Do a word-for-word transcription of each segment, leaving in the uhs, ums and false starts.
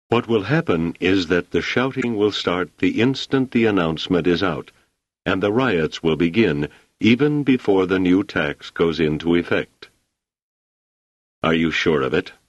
What will happen is that the shouting will start the instant the announcement is out, and the riots will begin even before the new tax goes into effect. Are you sure of it?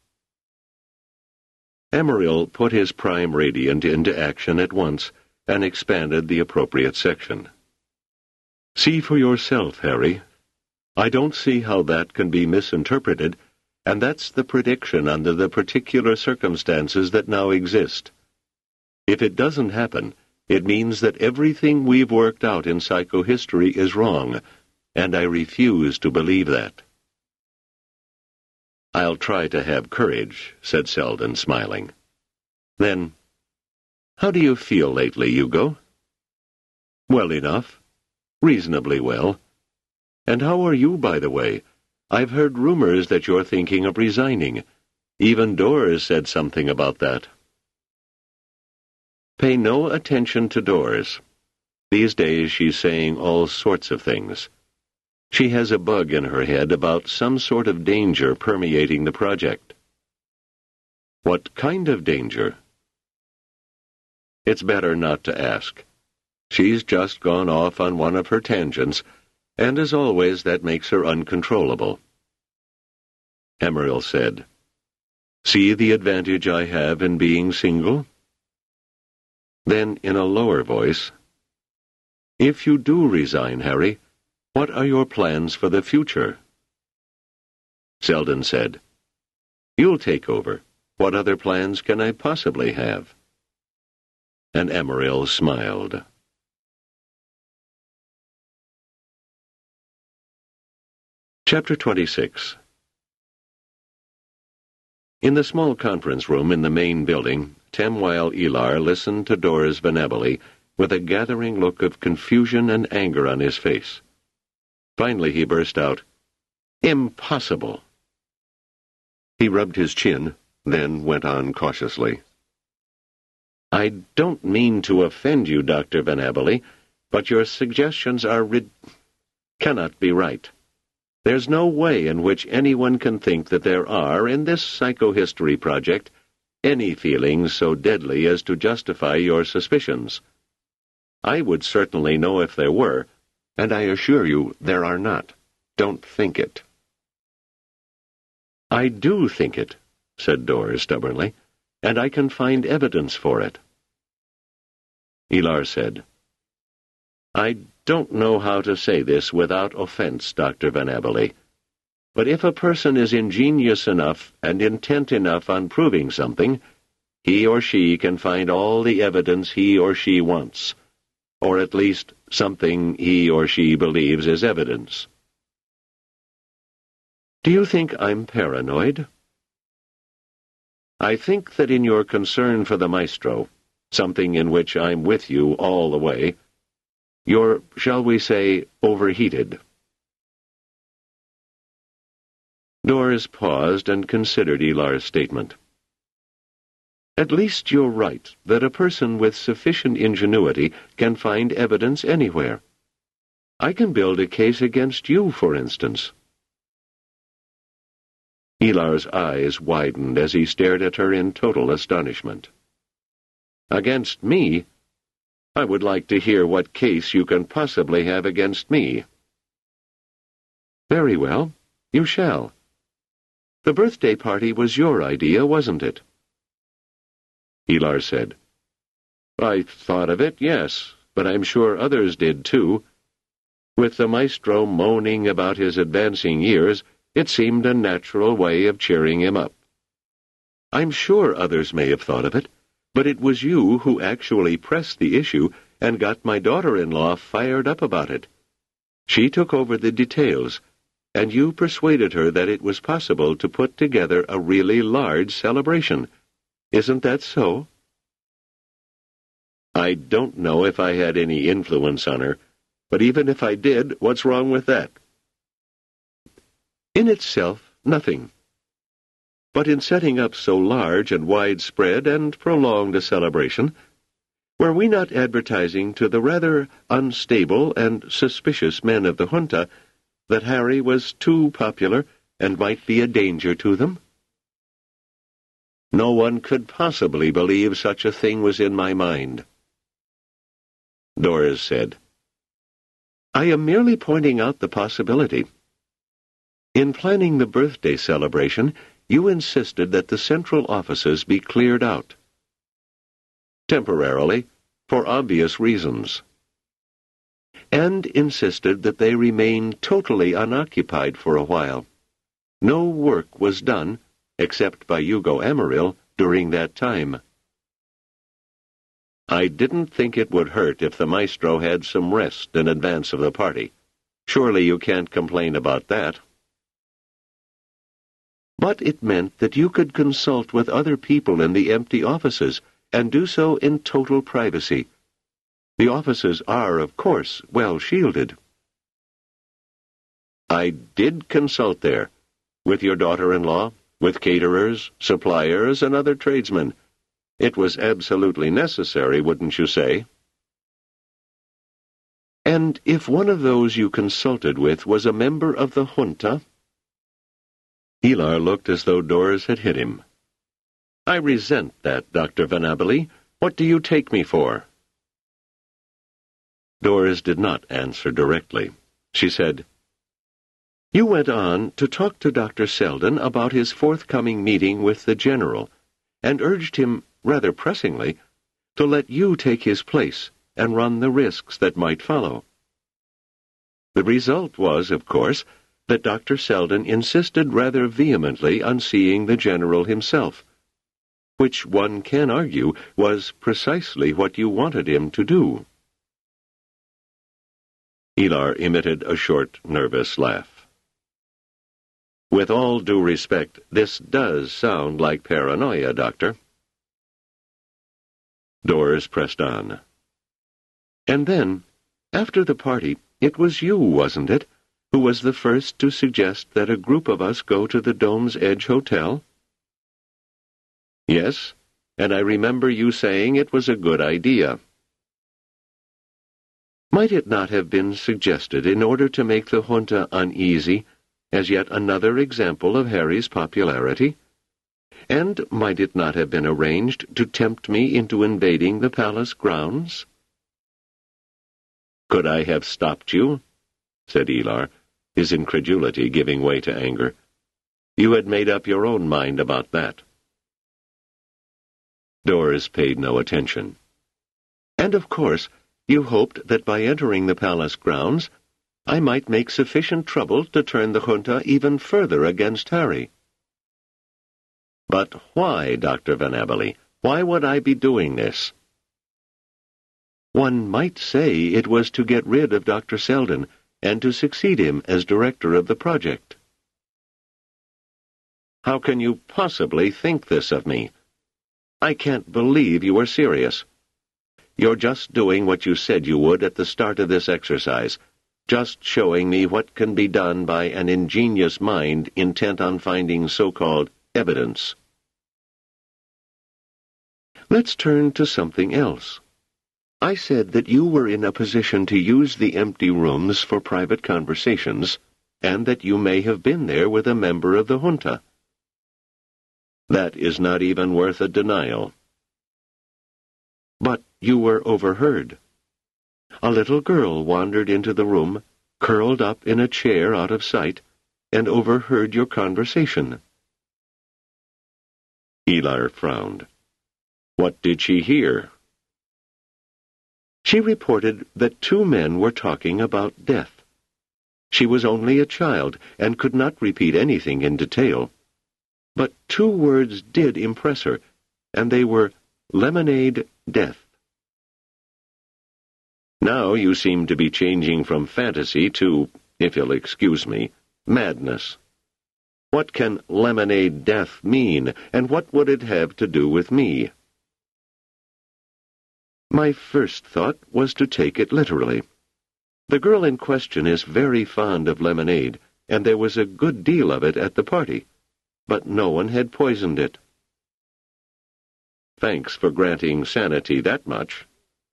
Amaryl put his prime radiant into action at once and expanded the appropriate section. See for yourself, Harry. I don't see how that can be misinterpreted, and that's the prediction under the particular circumstances that now exist. If it doesn't happen, it means that everything we've worked out in psychohistory is wrong, and I refuse to believe that. I'll try to have courage, said Selden, smiling. Then, how do you feel lately, Hugo? Well enough. Reasonably well. And how are you, by the way? I've heard rumors that you're thinking of resigning. Even Doris said something about that. Pay no attention to Doris. These days she's saying all sorts of things. She has a bug in her head about some sort of danger permeating the project. What kind of danger? It's better not to ask. She's just gone off on one of her tangents, and as always that makes her uncontrollable. Amaryl said, See the advantage I have in being single? Then, in a lower voice, If you do resign, Harry, what are your plans for the future? Selden said, You'll take over. What other plans can I possibly have? And Amaryl smiled. Chapter twenty-six. In the small conference room in the main building, Tamwile Elar listened to Doris Venabili with a gathering look of confusion and anger on his face. Finally he burst out, Impossible! He rubbed his chin, then went on cautiously. I don't mean to offend you, Doctor Venabili, but your suggestions are rid- cannot be right. There's no way in which anyone can think that there are, in this psychohistory project, any feelings so deadly as to justify your suspicions. I would certainly know if there were, and I assure you there are not. Don't think it. I do think it, said Doris stubbornly, and I can find evidence for it. Elar said, I don't know how to say this without offense, Doctor Venabili, but if a person is ingenious enough and intent enough on proving something, he or she can find all the evidence he or she wants, or at least something he or she believes is evidence. Do you think I'm paranoid? I think that in your concern for the maestro, something in which I'm with you all the way, you're, shall we say, overheated. Doris paused and considered Elar's statement. At least you're right that a person with sufficient ingenuity can find evidence anywhere. I can build a case against you, for instance. Elar's eyes widened as he stared at her in total astonishment. Against me? I would like to hear what case you can possibly have against me. Very well, you shall. The birthday party was your idea, wasn't it? Elar said, I thought of it, yes, but I'm sure others did too. With the maestro moaning about his advancing years, it seemed a natural way of cheering him up. I'm sure others may have thought of it, but it was you who actually pressed the issue and got my daughter-in-law fired up about it. She took over the details, and you persuaded her that it was possible to put together a really large celebration. Isn't that so? I don't know if I had any influence on her, but even if I did, what's wrong with that? In itself, nothing. But in setting up so large and widespread and prolonged a celebration, were we not advertising to the rather unstable and suspicious men of the junta that Harry was too popular and might be a danger to them? No one could possibly believe such a thing was in my mind. Doris said, I am merely pointing out the possibility. In planning the birthday celebration, you insisted that the central offices be cleared out. Temporarily, for obvious reasons. And insisted that they remain totally unoccupied for a while. No work was done, except by Hugo Amarillo, during that time. I didn't think it would hurt if the maestro had some rest in advance of the party. Surely you can't complain about that. But it meant that you could consult with other people in the empty offices, and do so in total privacy. The offices are, of course, well shielded. I did consult there, with your daughter-in-law, with caterers, suppliers, and other tradesmen. It was absolutely necessary, wouldn't you say? And if one of those you consulted with was a member of the junta? Hilar looked as though Doris had hit him. I resent that, Doctor Vanabili. What do you take me for? Doris did not answer directly. She said, You went on to talk to Doctor Selden about his forthcoming meeting with the General, and urged him, rather pressingly, to let you take his place and run the risks that might follow. The result was, of course, that Doctor Selden insisted rather vehemently on seeing the General himself, which one can argue was precisely what you wanted him to do. Hilar emitted a short, nervous laugh. With all due respect, this does sound like paranoia, Doctor. Doris pressed on. And then, after the party, it was you, wasn't it, who was the first to suggest that a group of us go to the Dome's Edge Hotel? Yes, and I remember you saying it was a good idea. Might it not have been suggested in order to make the junta uneasy, as yet another example of Harry's popularity? And might it not have been arranged to tempt me into invading the palace grounds? Could I have stopped you? Said Hilar, his incredulity giving way to anger. You had made up your own mind about that. Doris paid no attention. And of course, you hoped that by entering the palace grounds, I might make sufficient trouble to turn the junta even further against Harry. But why, Doctor Vanabili? Why would I be doing this? One might say it was to get rid of Doctor Selden and to succeed him as director of the project. How can you possibly think this of me? I can't believe you are serious. You're just doing what you said you would at the start of this exercise, just showing me what can be done by an ingenious mind intent on finding so-called evidence. Let's turn to something else. I said that you were in a position to use the empty rooms for private conversations, and that you may have been there with a member of the junta. That is not even worth a denial. But you were overheard. A little girl wandered into the room, curled up in a chair out of sight, and overheard your conversation. Hilar frowned. What did she hear? She reported that two men were talking about death. She was only a child and could not repeat anything in detail. But two words did impress her, and they were lemonade death. Now you seem to be changing from fantasy to, if you'll excuse me, madness. What can lemonade death mean, and what would it have to do with me? My first thought was to take it literally. The girl in question is very fond of lemonade, and there was a good deal of it at the party, but no one had poisoned it. Thanks for granting sanity that much.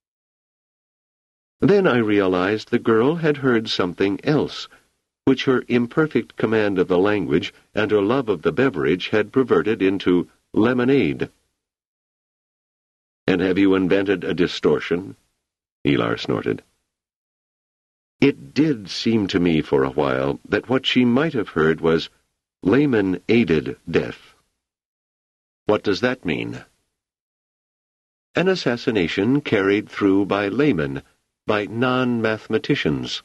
Then I realized the girl had heard something else, which her imperfect command of the language and her love of the beverage had perverted into lemonade. And have you invented a distortion? Elar snorted. It did seem to me for a while that what she might have heard was layman-aided death. What does that mean? An assassination carried through by laymen, by non-mathematicians.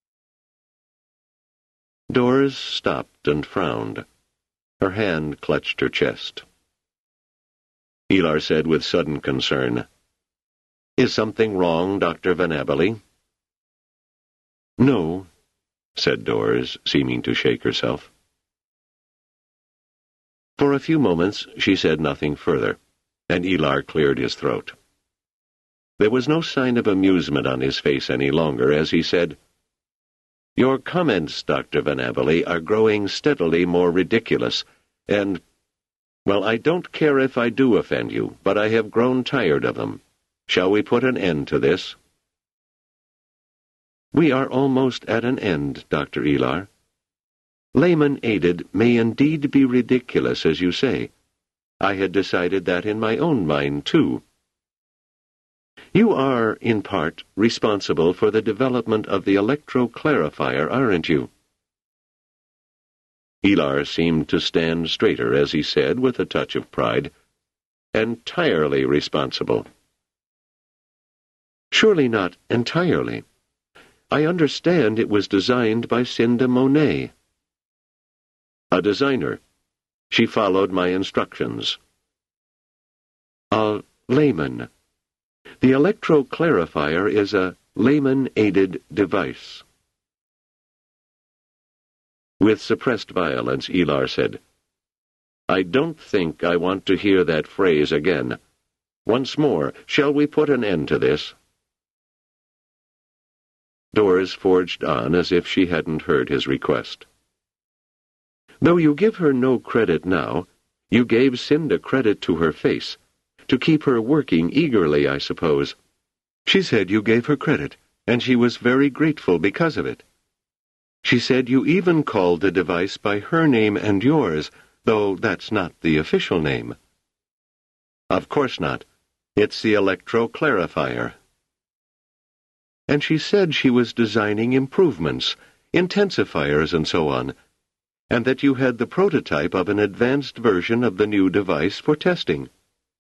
Doris stopped and frowned. Her hand clutched her chest. Elar said with sudden concern, "Is something wrong, Doctor Van Abberley?" "No," said Doris, seeming to shake herself. For a few moments she said nothing further, and Elar cleared his throat. There was no sign of amusement on his face any longer as he said, "Your comments, Doctor Van Abberley, are growing steadily more ridiculous, and, well, I don't care if I do offend you, but I have grown tired of them. Shall we put an end to this?" "We are almost at an end, Doctor Elar. Layman-aided may indeed be ridiculous, as you say. I had decided that in my own mind, too. You are, in part, responsible for the development of the electroclarifier, aren't you?" Elar seemed to stand straighter as he said, with a touch of pride, "Entirely responsible." "Surely not entirely. I understand it was designed by Cinda Monet." "A designer. She followed my instructions." "A layman. The electroclarifier is a layman-aided device." With suppressed violence, Elar said, "I don't think I want to hear that phrase again. Once more, shall we put an end to this?" Doris forged on as if she hadn't heard his request. "Though you give her no credit now, you gave Cinda credit to her face, to keep her working eagerly, I suppose. She said you gave her credit, and she was very grateful because of it. She said you even called the device by her name and yours, though that's not the official name." "Of course not. It's the electroclarifier." "And she said she was designing improvements, intensifiers and so on, and that you had the prototype of an advanced version of the new device for testing."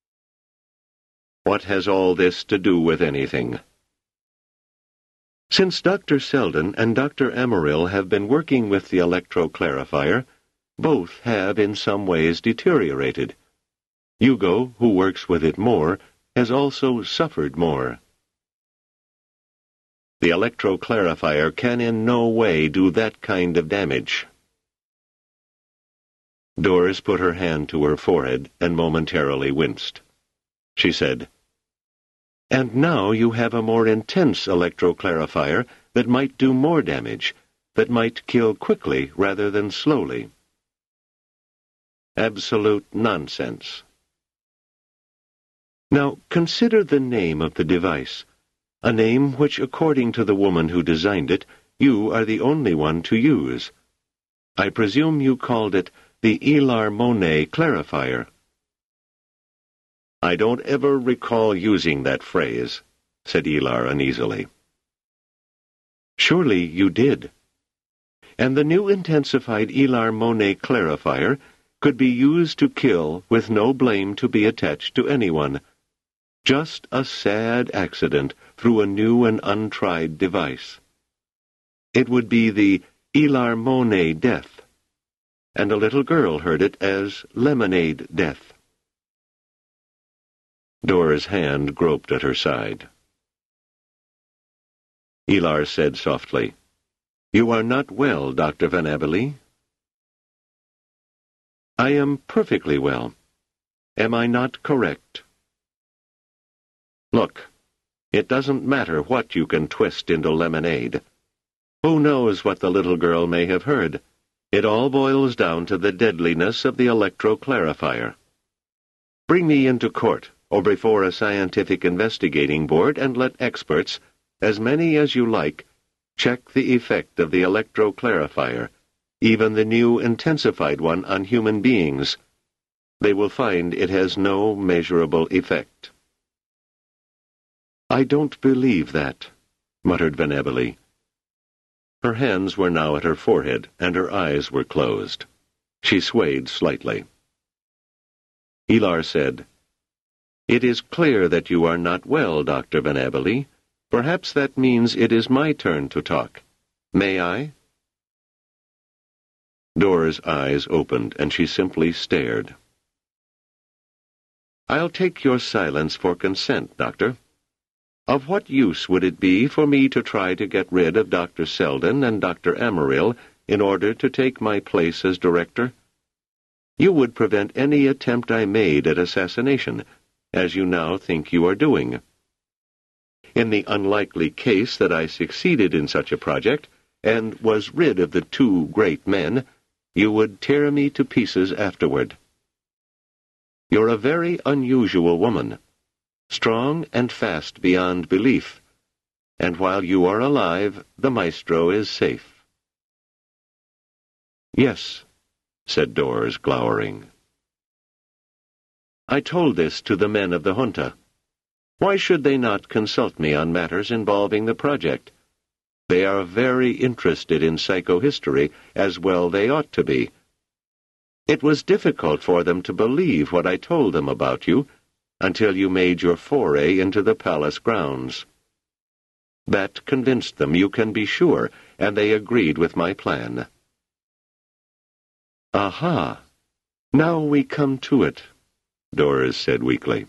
"What has all this to do with anything?" "Since Doctor Selden and Doctor Amaryl have been working with the electroclarifier, both have in some ways deteriorated. Hugo, who works with it more, has also suffered more." "The electroclarifier can in no way do that kind of damage." Doris put her hand to her forehead and momentarily winced. She said, "And now you have a more intense electroclarifier that might do more damage, that might kill quickly rather than slowly." "Absolute nonsense." "Now consider the name of the device, a name which, according to the woman who designed it, you are the only one to use. I presume you called it the Elar Monet clarifier." "I don't ever recall using that phrase," said Elar uneasily. "Surely you did. And the new intensified Elar Monet clarifier could be used to kill with no blame to be attached to anyone. Just a sad accident through a new and untried device. It would be the Elar Monet death, and a little girl heard it as lemonade death." Dora's hand groped at her side. Elar said softly, "You are not well, Doctor Van Abberley." "I am perfectly well. Am I not correct?" "Look, it doesn't matter what you can twist into lemonade. Who knows what the little girl may have heard? It all boils down to the deadliness of the electroclarifier. Bring me into court, or before a scientific investigating board, and let experts, as many as you like, check the effect of the electroclarifier, even the new intensified one on human beings. they will find it has no measurable effect." "I don't believe that," muttered Venabili. Her hands were now at her forehead, and her eyes were closed. She swayed slightly. Ilar said, "It is clear that you are not well, Doctor Venabili. Perhaps that means it is my turn to talk. May I?" Dora's eyes opened, and she simply stared. "I'll take your silence for consent, Doctor. Of what use would it be for me to try to get rid of Doctor Selden and Doctor Amaryl in order to take my place as director? You would prevent any attempt I made at assassination, as you now think you are doing. In the unlikely case that I succeeded in such a project, and was rid of the two great men, you would tear me to pieces afterward. You're a very unusual woman, strong and fast beyond belief, and while you are alive, the Maestro is safe." "Yes," said Dors, glowering. "I told this to the men of the junta. Why should they not consult me on matters involving the project? They are very interested in psychohistory, as well they ought to be. It was difficult for them to believe what I told them about you, until you made your foray into the palace grounds. That convinced them, you can be sure, and they agreed with my plan." "Aha! Now we come to it," Doris said weakly.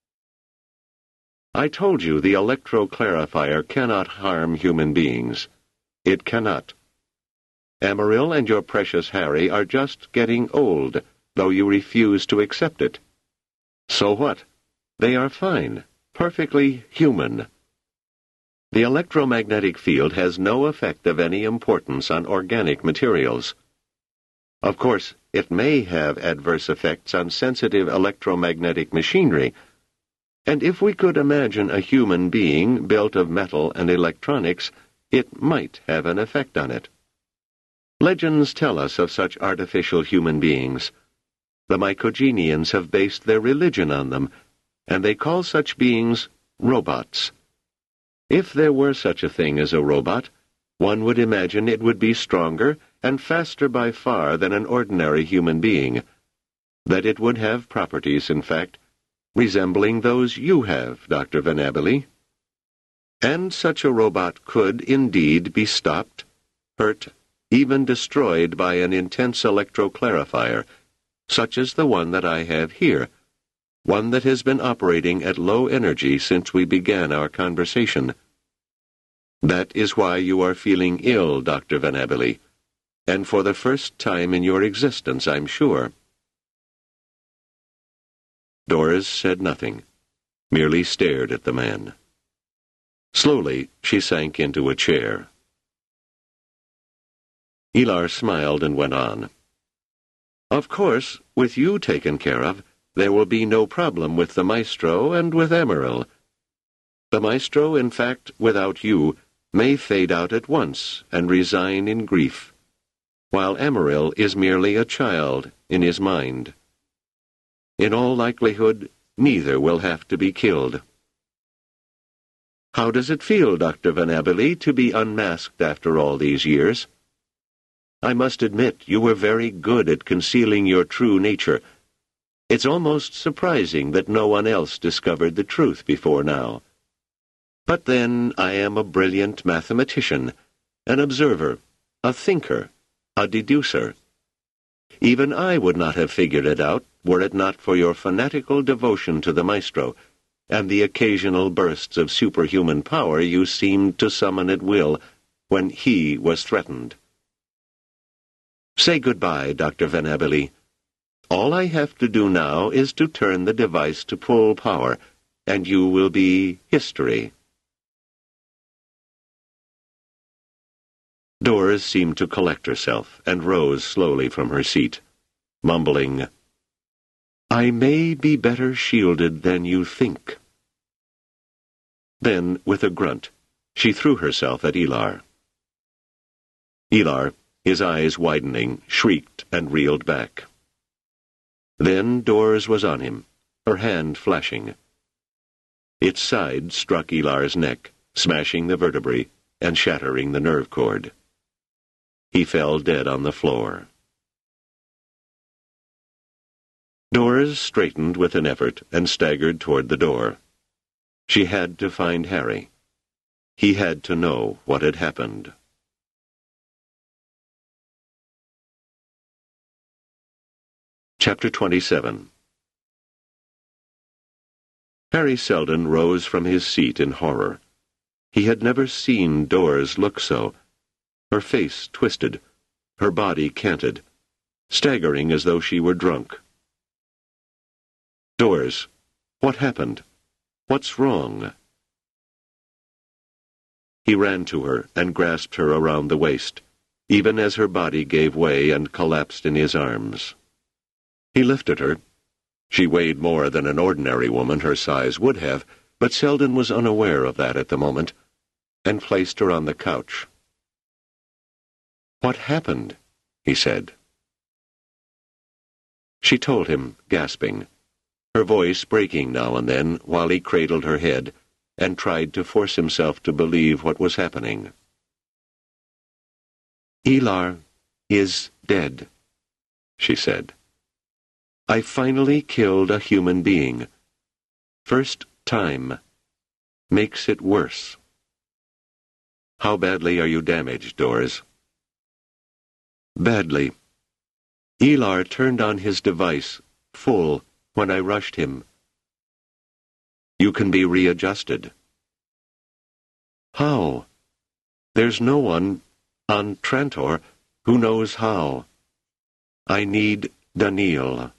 "I told you the electroclarifier cannot harm human beings. It cannot. Amaryl and your precious Harry are just getting old, though you refuse to accept it. So what? They are fine, perfectly human. The electromagnetic field has no effect of any importance on organic materials. Of course, it may have adverse effects on sensitive electromagnetic machinery, and if we could imagine a human being built of metal and electronics, it might have an effect on it. Legends tell us of such artificial human beings. The Mycogenians have based their religion on them, and they call such beings robots. If there were such a thing as a robot, one would imagine it would be stronger and faster by far than an ordinary human being, that it would have properties, in fact, resembling those you have, Doctor Venabili. And such a robot could, indeed, be stopped, hurt, even destroyed by an intense electroclarifier, such as the one that I have here, one that has been operating at low energy since we began our conversation. That is why you are feeling ill, Doctor Venabili, and for the first time in your existence, I'm sure." Doris said nothing, merely stared at the man. Slowly, she sank into a chair. Ilar smiled and went on. "Of course, with you taken care of, there will be no problem with the Maestro and with Amaryl. The Maestro, in fact, without you, may fade out at once and resign in grief, while Amaryl is merely a child in his mind. In all likelihood, neither will have to be killed. How does it feel, Doctor Venabili, to be unmasked after all these years? I must admit you were very good at concealing your true nature. It's almost surprising that no one else discovered the truth before now. But then I am a brilliant mathematician, an observer, a thinker, a deducer. Even I would not have figured it out were it not for your fanatical devotion to the Maestro and the occasional bursts of superhuman power you seemed to summon at will when he was threatened. Say goodbye, Doctor Venabili. All I have to do now is to turn the device to full power, and you will be history." Doris seemed to collect herself and rose slowly from her seat, mumbling, "I may be better shielded than you think." Then, with a grunt, she threw herself at Ilar. Ilar, his eyes widening, shrieked and reeled back. Then Dors was on him, her hand flashing. Its side struck Ilar's neck, smashing the vertebrae and shattering the nerve cord. He fell dead on the floor. Dors straightened with an effort and staggered toward the door. She had to find Harry. He had to know what had happened. Chapter twenty-seven. Harry Seldon rose from his seat in horror. He had never seen Dors look so. Her face twisted, her body canted, staggering as though she were drunk. Dors, what happened? What's wrong? He ran to her and grasped her around the waist, even as her body gave way and collapsed in his arms. He lifted her. She weighed more than an ordinary woman her size would have, but Seldon was unaware of that at the moment, and placed her on the couch. "What happened?" he said. She told him, gasping, her voice breaking now and then while he cradled her head and tried to force himself to believe what was happening. "Ilar is dead," she said. "I finally killed a human being. First time. Makes it worse." "How badly are you damaged, Dors?" "Badly. Ilar turned on his device, full, when I rushed him." "You can be readjusted." "How? There's no one, on Trantor, who knows how. I need Daniil."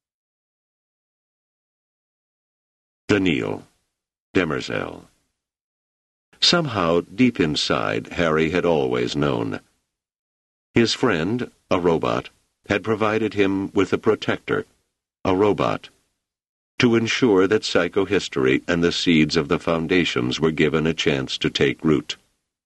Daniil. Demerzel. Somehow, deep inside, Harry had always known. His friend, a robot, had provided him with a protector, a robot, to ensure that psychohistory and the seeds of the foundations were given a chance to take root.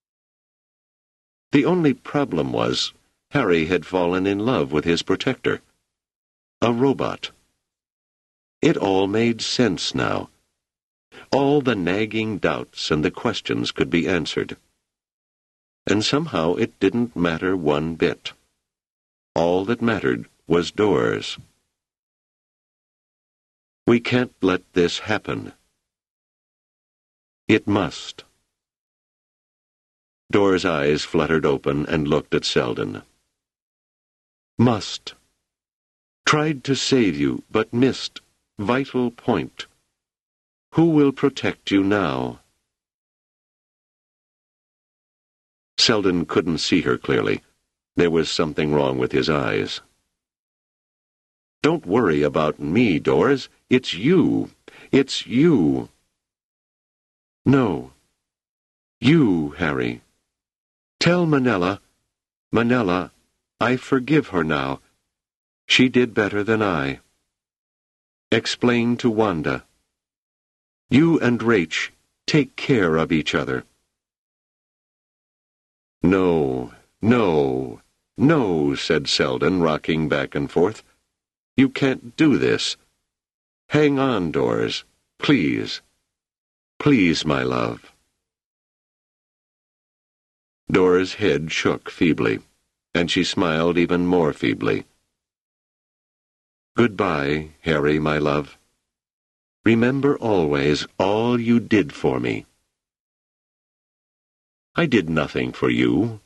The only problem was, Harry had fallen in love with his protector, a robot. It all made sense now. All the nagging doubts and the questions could be answered. And somehow it didn't matter one bit. All that mattered was Dors. "We can't let this happen." "It must." Dors' eyes fluttered open and looked at Seldon. "Must. Tried to save you, but missed. Vital point. Who will protect you now?" Seldon couldn't see her clearly. There was something wrong with his eyes. "Don't worry about me, Dors. It's you. It's you." "No. You, Harry. Tell Manella, Manella, I forgive her now. She did better than I. Explain to Wanda. You and Rach take care of each other." "No, no, no," said Seldon, rocking back and forth. "You can't do this. Hang on, Dors. Please. Please, my love." Dors' head shook feebly, and she smiled even more feebly. "Goodbye, Harry, my love. Remember always all you did for me." "I did nothing for you."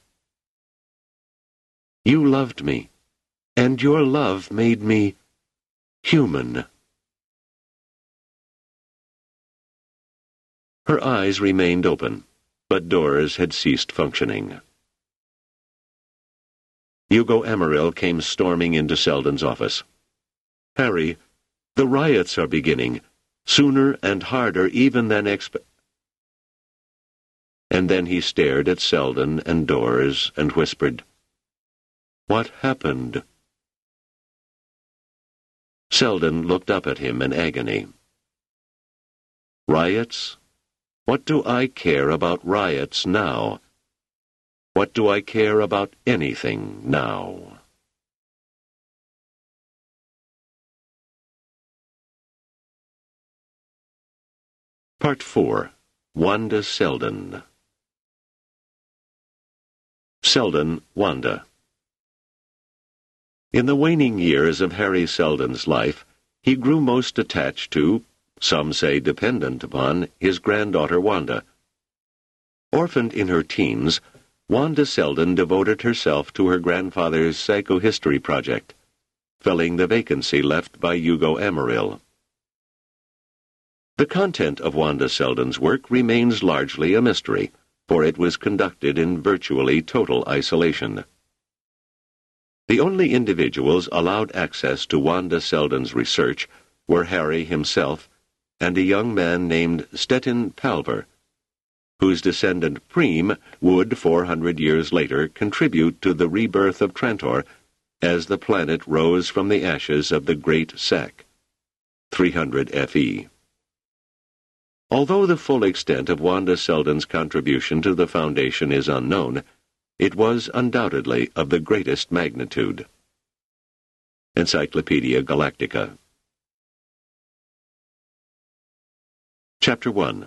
"You loved me, and your love made me human." Her eyes remained open, but Dors had ceased functioning. Hugo Amaral came storming into Seldon's office. "Harry, the riots are beginning, sooner and harder even than expe—" And then he stared at Seldon and Dors and whispered, "What happened?" Seldon looked up at him in agony. "Riots? What do I care about riots now? What do I care about anything now?" Part four. Wanda Selden. Selden, Wanda. In the waning years of Harry Selden's life, he grew most attached to, some say dependent upon, his granddaughter Wanda. Orphaned in her teens, Wanda Selden devoted herself to her grandfather's psychohistory project, filling the vacancy left by Hugo Amaryl. The content of Wanda Selden's work remains largely a mystery, for it was conducted in virtually total isolation. The only individuals allowed access to Wanda Selden's research were Harry himself and a young man named Stettin Palver, whose descendant Preem would, four hundred years later, contribute to the rebirth of Trantor as the planet rose from the ashes of the Great Sack, three hundred F E. Although the full extent of Wanda Selden's contribution to the Foundation is unknown, it was undoubtedly of the greatest magnitude. Encyclopedia Galactica. Chapter one.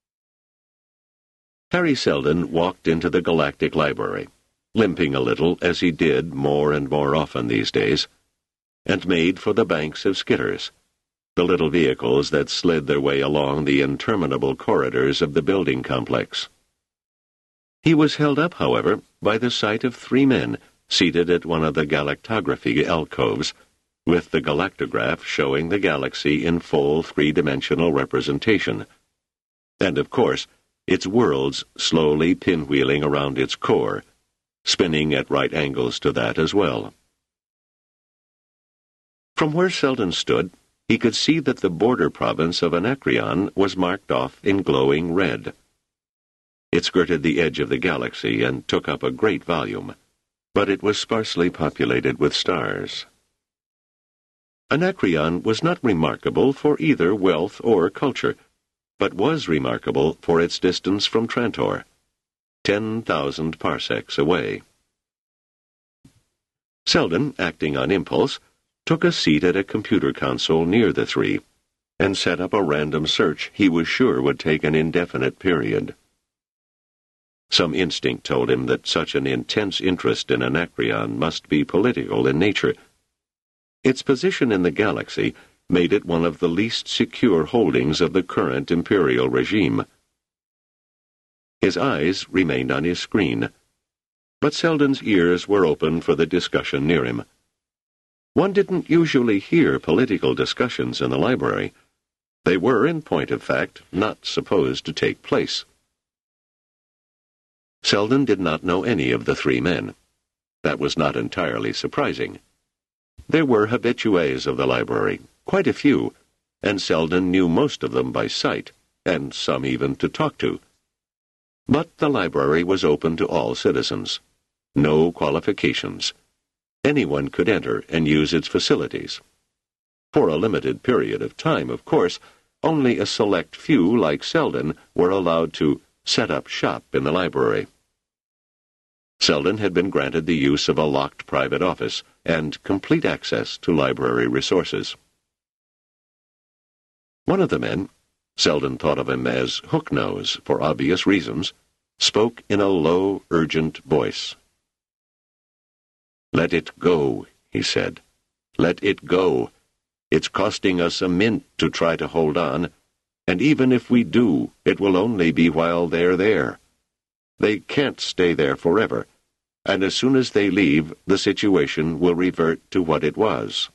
Harry Selden walked into the Galactic Library, limping a little as he did more and more often these days, and made for the banks of skitters, the little vehicles that slid their way along the interminable corridors of the building complex. He was held up, however, by the sight of three men seated at one of the galactography alcoves, with the galactograph showing the galaxy in full three-dimensional representation, and, of course, its worlds slowly pinwheeling around its core, spinning at right angles to that as well. From where Selden stood, he could see that the border province of Anacreon was marked off in glowing red. It skirted the edge of the galaxy and took up a great volume, but it was sparsely populated with stars. Anacreon was not remarkable for either wealth or culture, but was remarkable for its distance from Trantor, ten thousand parsecs away. Selden, acting on impulse, took a seat at a computer console near the three, and set up a random search he was sure would take an indefinite period. Some instinct told him that such an intense interest in Anacreon must be political in nature. Its position in the galaxy made it one of the least secure holdings of the current imperial regime. His eyes remained on his screen, but Selden's ears were open for the discussion near him. One didn't usually hear political discussions in the library. They were, in point of fact, not supposed to take place. Selden did not know any of the three men. That was not entirely surprising. There were habitués of the library, quite a few, and Selden knew most of them by sight, and some even to talk to. But the library was open to all citizens. No qualifications. Anyone could enter and use its facilities. For a limited period of time, of course, only a select few, like Selden, were allowed to set up shop in the library. Selden had been granted the use of a locked private office and complete access to library resources. One of the men, Selden thought of him as Hooknose for obvious reasons, spoke in a low, urgent voice. "Let it go," he said. "Let it go. It's costing us a mint to try to hold on, and even if we do, it will only be while they're there. They can't stay there forever, and as soon as they leave, the situation will revert to what it was."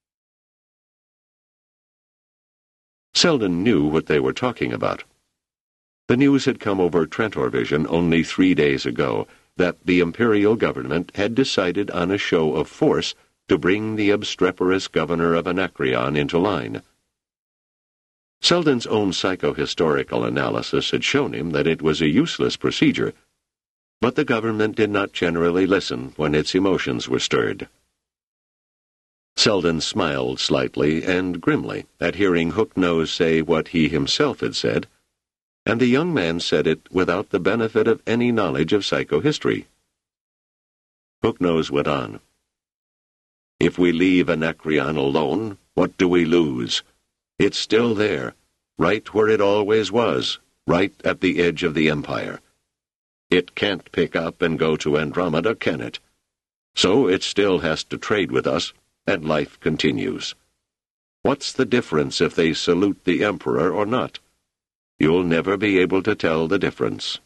Selden knew what they were talking about. The news had come over Trantorvision only three days ago that the imperial government had decided on a show of force to bring the obstreperous governor of Anacreon into line. Selden's own psychohistorical analysis had shown him that it was a useless procedure, but the government did not generally listen when its emotions were stirred. Selden smiled slightly and grimly at hearing Hooknose say what he himself had said, and the young man said it without the benefit of any knowledge of psychohistory. Hooknose went on. "If we leave Anacreon alone, what do we lose? It's still there, right where it always was, right at the edge of the Empire. It can't pick up and go to Andromeda, can it? So it still has to trade with us, and life continues. What's the difference if they salute the Emperor or not? You'll never be able to tell the difference.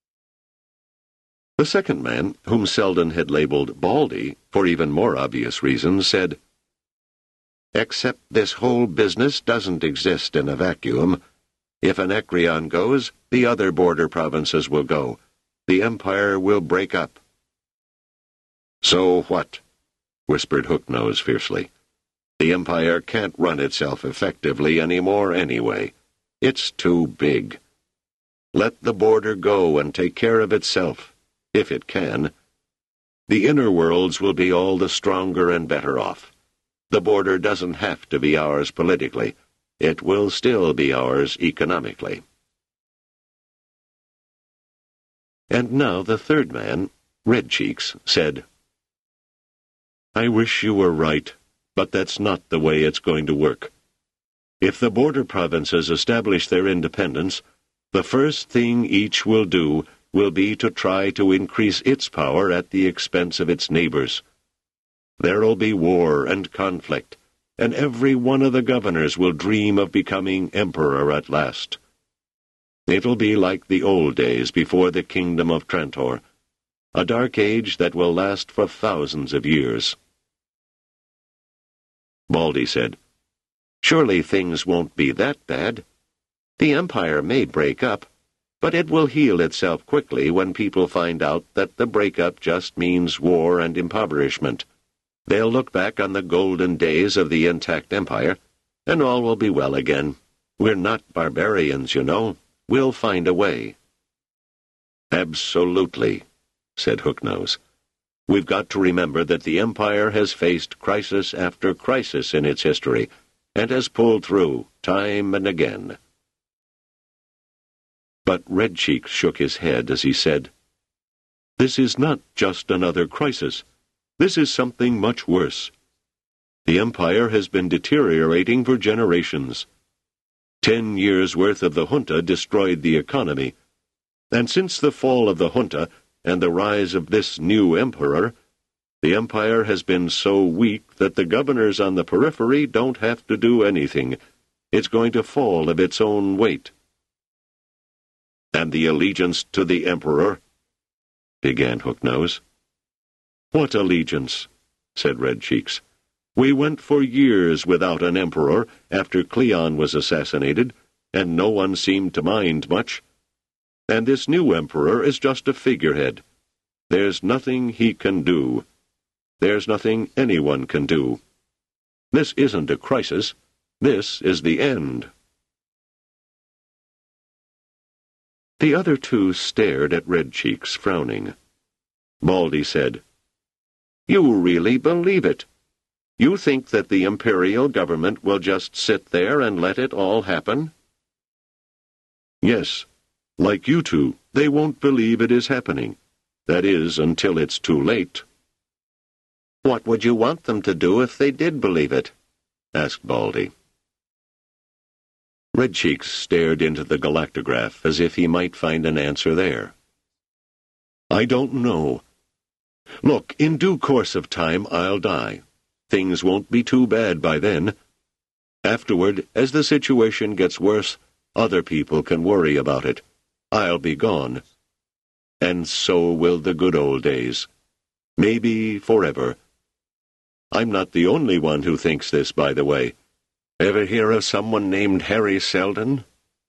The second man, whom Selden had labeled Baldy, for even more obvious reasons, said, "Except this whole business doesn't exist in a vacuum. If Anacreon goes, the other border provinces will go. The Empire will break up." "So what?" whispered Hooknose fiercely. "The Empire can't run itself effectively anymore anyway. It's too big. Let the border go and take care of itself, if it can. The inner worlds will be all the stronger and better off. The border doesn't have to be ours politically. It will still be ours economically." And now the third man, Red Cheeks, said, "I wish you were right, but that's not the way it's going to work. If the border provinces establish their independence, the first thing each will do will be to try to increase its power at the expense of its neighbors. There'll be war and conflict, and every one of the governors will dream of becoming emperor at last. It'll be like the old days before the kingdom of Trantor, a dark age that will last for thousands of years." Baldy said, "Surely things won't be that bad. The Empire may break up, but it will heal itself quickly when people find out that the breakup just means war and impoverishment. They'll look back on the golden days of the intact Empire, and all will be well again. We're not barbarians, you know. We'll find a way." "Absolutely," said Hooknose. "We've got to remember that the Empire has faced crisis after crisis in its history, and has pulled through, time and again." But Red Cheeks shook his head as he said, "This is not just another crisis. This is something much worse. The Empire has been deteriorating for generations. Ten years' worth of the junta destroyed the economy, and since the fall of the junta and the rise of this new emperor, the Empire has been so weak that the governors on the periphery don't have to do anything. It's going to fall of its own weight." "And the allegiance to the Emperor?" began Hooknose. "What allegiance?" said Red Cheeks. "We went for years without an emperor after Cleon was assassinated, and no one seemed to mind much. And this new emperor is just a figurehead. There's nothing he can do. There's nothing anyone can do. This isn't a crisis. This is the end." The other two stared at Red Cheeks, frowning. Baldy said, "You really believe it? You think that the imperial government will just sit there and let it all happen?" "Yes. Like you two, they won't believe it is happening. That is, until it's too late." "What would you want them to do if they did believe it?" asked Baldy. Red Cheeks stared into the galactograph as if he might find an answer there. "I don't know. Look, in due course of time I'll die. Things won't be too bad by then. Afterward, as the situation gets worse, other people can worry about it. I'll be gone. And so will the good old days. Maybe forever. I'm not the only one who thinks this, by the way. Ever hear of someone named Harry Selden?"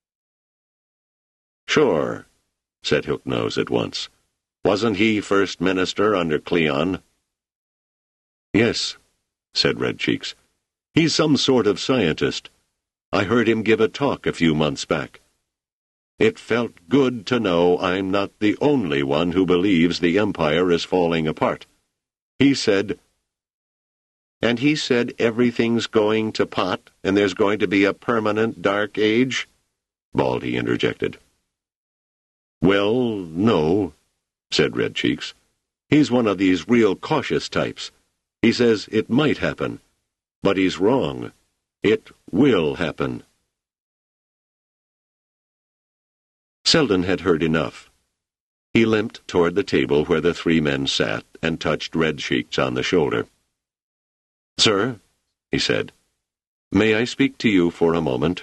"Sure," said Hooknose at once. "Wasn't he first minister under Cleon?" "Yes," said Red Cheeks. "He's some sort of scientist. I heard him give a talk a few months back. It felt good to know I'm not the only one who believes the Empire is falling apart. He said—" "And he said everything's going to pot, and there's going to be a permanent dark age?" Baldy interjected. "Well, no," said Red Cheeks. "He's one of these real cautious types. He says it might happen, but he's wrong. It will happen." Selden had heard enough. He limped toward the table where the three men sat and touched Red Cheeks on the shoulder. "Sir," he said, "may I speak to you for a moment?"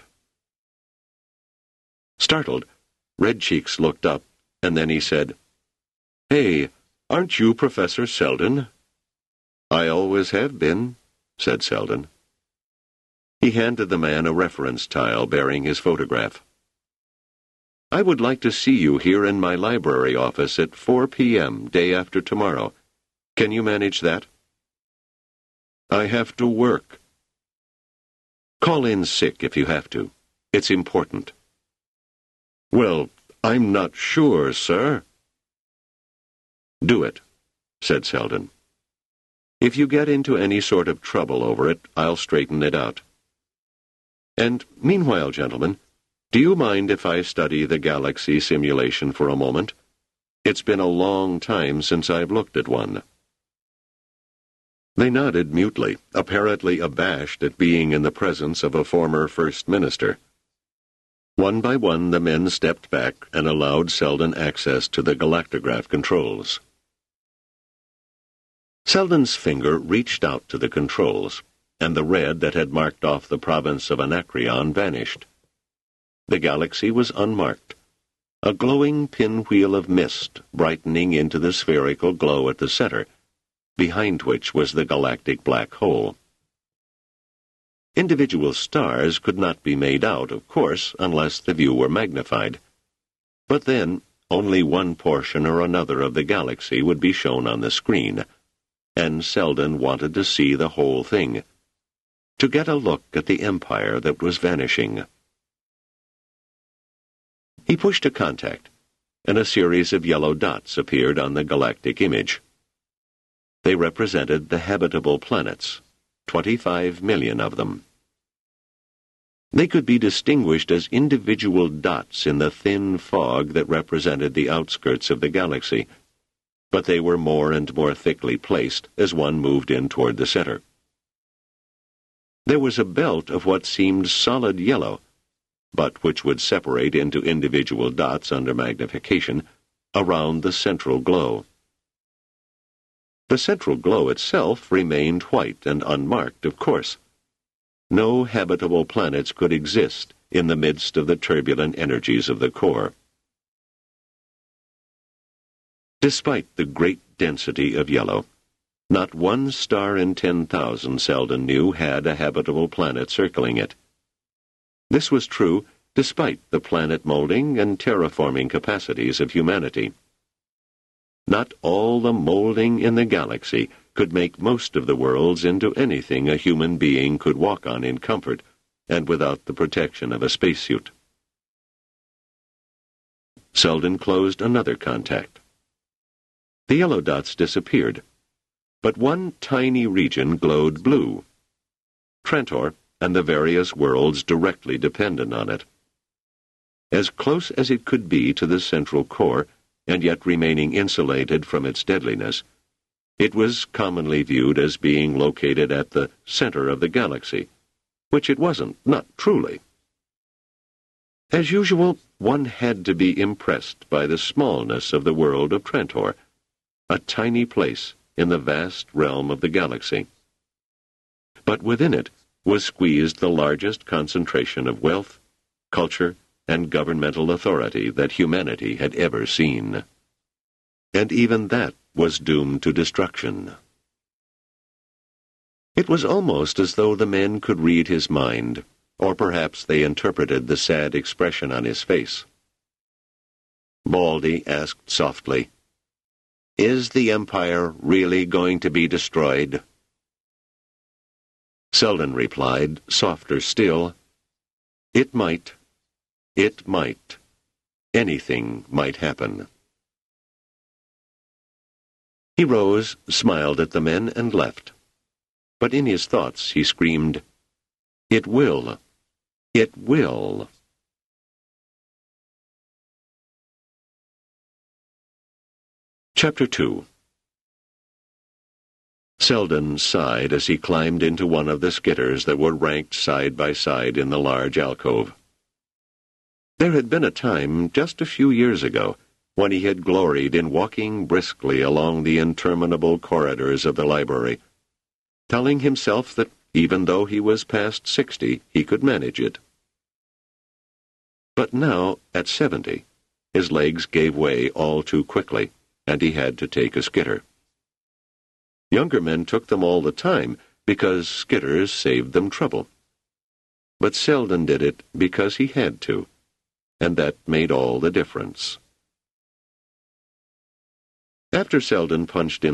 Startled, Red Cheeks looked up, and then he said, "Hey, aren't you Professor Selden?" "I always have been," said Selden. He handed the man a reference tile bearing his photograph. "I would like to see you here in my library office at four p.m. day after tomorrow. Can you manage that?" "I have to work." "Call in sick if you have to. It's important." "Well, I'm not sure, sir." "Do it," said Selden. "If you get into any sort of trouble over it, I'll straighten it out. And meanwhile, gentlemen, do you mind if I study the galaxy simulation for a moment? It's been a long time since I've looked at one." They nodded mutely, apparently abashed at being in the presence of a former First Minister. One by one the men stepped back and allowed Selden access to the galactograph controls. Selden's finger reached out to the controls, and the red that had marked off the province of Anacreon vanished. The galaxy was unmarked, a glowing pinwheel of mist brightening into the spherical glow at the center, behind which was the galactic black hole. Individual stars could not be made out, of course, unless the view were magnified. But then, only one portion or another of the galaxy would be shown on the screen, and Selden wanted to see the whole thing, to get a look at the empire that was vanishing. He pushed a contact, and a series of yellow dots appeared on the galactic image. They represented the habitable planets, twenty-five million of them. They could be distinguished as individual dots in the thin fog that represented the outskirts of the galaxy, but they were more and more thickly placed as one moved in toward the center. There was a belt of what seemed solid yellow, but which would separate into individual dots under magnification, around the central glow. The central glow itself remained white and unmarked, of course. No habitable planets could exist in the midst of the turbulent energies of the core. Despite the great density of yellow, not one star in ten thousand, Selden knew, had a habitable planet circling it. This was true despite the planet molding and terraforming capacities of humanity. Not all the molding in the galaxy could make most of the worlds into anything a human being could walk on in comfort and without the protection of a spacesuit. Selden closed another contact. The yellow dots disappeared, but one tiny region glowed blue. Trantor and the various worlds directly dependent on it. As close as it could be to the central core, and yet remaining insulated from its deadliness, it was commonly viewed as being located at the center of the galaxy, which it wasn't, not truly. As usual, one had to be impressed by the smallness of the world of Trantor, a tiny place in the vast realm of the galaxy. But within it was squeezed the largest concentration of wealth, culture, and governmental authority that humanity had ever seen. And even that was doomed to destruction. It was almost as though the men could read his mind, or perhaps they interpreted the sad expression on his face. Baldy asked softly, "Is the Empire really going to be destroyed?" Selden replied, softer still, "It might. It might. Anything might happen." He rose, smiled at the men, and left. But in his thoughts he screamed, "It will. It will." Chapter two. Selden sighed as he climbed into one of the skitters that were ranked side by side in the large alcove. There had been a time, just a few years ago, when he had gloried in walking briskly along the interminable corridors of the library, telling himself that even though he was past sixty, he could manage it. But now, at seventy, his legs gave way all too quickly, and he had to take a skitter. Younger men took them all the time because skitters saved them trouble. But Selden did it because he had to, and that made all the difference. After Selden punched in